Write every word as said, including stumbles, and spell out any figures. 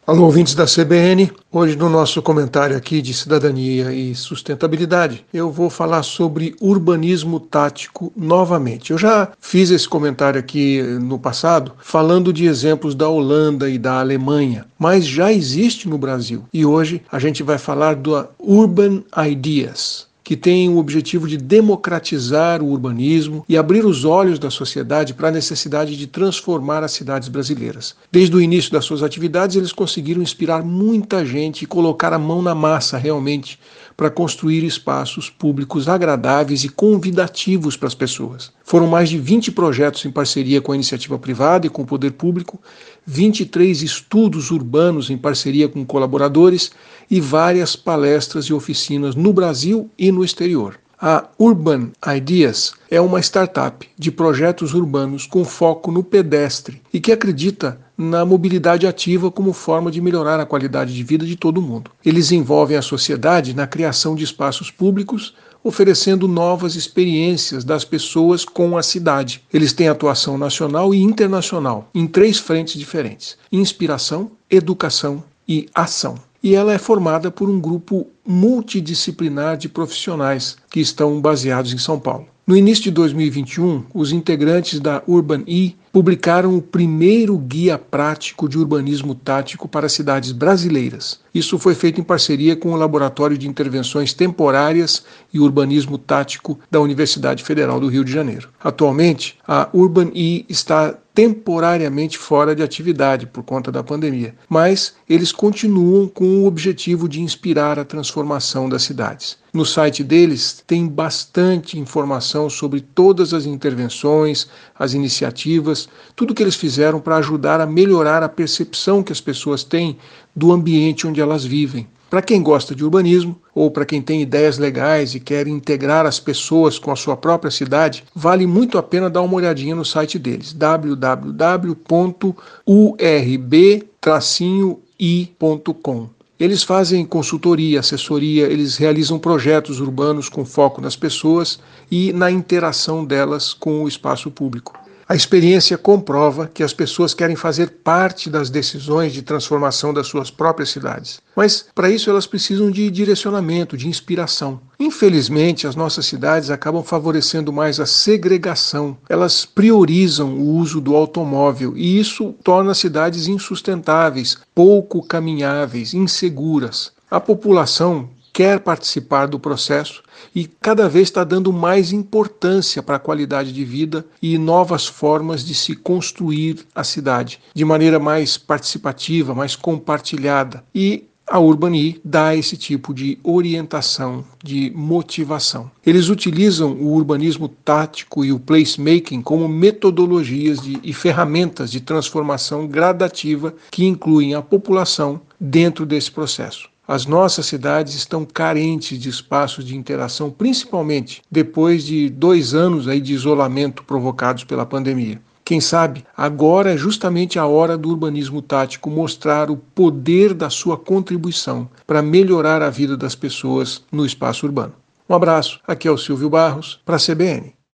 Alô, ouvintes da C B N. Hoje, no nosso comentário aqui de cidadania e sustentabilidade, eu vou falar sobre urbanismo tático novamente. Eu já fiz esse comentário aqui no passado, falando de exemplos da Holanda e da Alemanha, mas já existe no Brasil. E hoje a gente vai falar do Urban Ideas, que tem o objetivo de democratizar o urbanismo e abrir os olhos da sociedade para a necessidade de transformar as cidades brasileiras. Desde o início das suas atividades, eles conseguiram inspirar muita gente e colocar a mão na massa realmente para construir espaços públicos agradáveis e convidativos para as pessoas. Foram mais de vinte projetos em parceria com a iniciativa privada e com o poder público, vinte e três estudos urbanos em parceria com colaboradores e várias palestras e oficinas no Brasil e no exterior. A Urban Ideas é uma startup de projetos urbanos com foco no pedestre e que acredita na mobilidade ativa como forma de melhorar a qualidade de vida de todo mundo. Eles envolvem a sociedade na criação de espaços públicos, oferecendo novas experiências das pessoas com a cidade. Eles têm atuação nacional e internacional em três frentes diferentes: inspiração, educação e ação. E ela é formada por um grupo multidisciplinar de profissionais que estão baseados em São Paulo. No início de dois mil e vinte e um, os integrantes da Urban E publicaram o primeiro guia prático de urbanismo tático para cidades brasileiras. Isso foi feito em parceria com o Laboratório de Intervenções Temporárias e Urbanismo Tático da Universidade Federal do Rio de Janeiro. Atualmente, a Urban E está temporariamente fora de atividade por conta da pandemia, mas eles continuam com o objetivo de inspirar a transformação das cidades. No site deles tem bastante informação sobre todas as intervenções, as iniciativas, tudo que eles fizeram para ajudar a melhorar a percepção que as pessoas têm do ambiente onde elas vivem. Para quem gosta de urbanismo ou para quem tem ideias legais e quer integrar as pessoas com a sua própria cidade, vale muito a pena dar uma olhadinha no site deles, w w w ponto u r b i ponto com. Eles fazem consultoria, assessoria, eles realizam projetos urbanos com foco nas pessoas e na interação delas com o espaço público. A experiência comprova que as pessoas querem fazer parte das decisões de transformação das suas próprias cidades. Mas, para isso, elas precisam de direcionamento, de inspiração. Infelizmente, as nossas cidades acabam favorecendo mais a segregação. Elas priorizam o uso do automóvel e isso torna as cidades insustentáveis, pouco caminháveis, inseguras. A população quer participar do processo e cada vez está dando mais importância para a qualidade de vida e novas formas de se construir a cidade de maneira mais participativa, mais compartilhada. E a Urban E dá esse tipo de orientação, de motivação. Eles utilizam o urbanismo tático e o placemaking como metodologias de, e ferramentas de transformação gradativa que incluem a população dentro desse processo. As nossas cidades estão carentes de espaços de interação, principalmente depois de dois anos aí de isolamento provocados pela pandemia. Quem sabe, agora é justamente a hora do urbanismo tático mostrar o poder da sua contribuição para melhorar a vida das pessoas no espaço urbano. Um abraço, aqui é o Silvio Barros, para a C B N.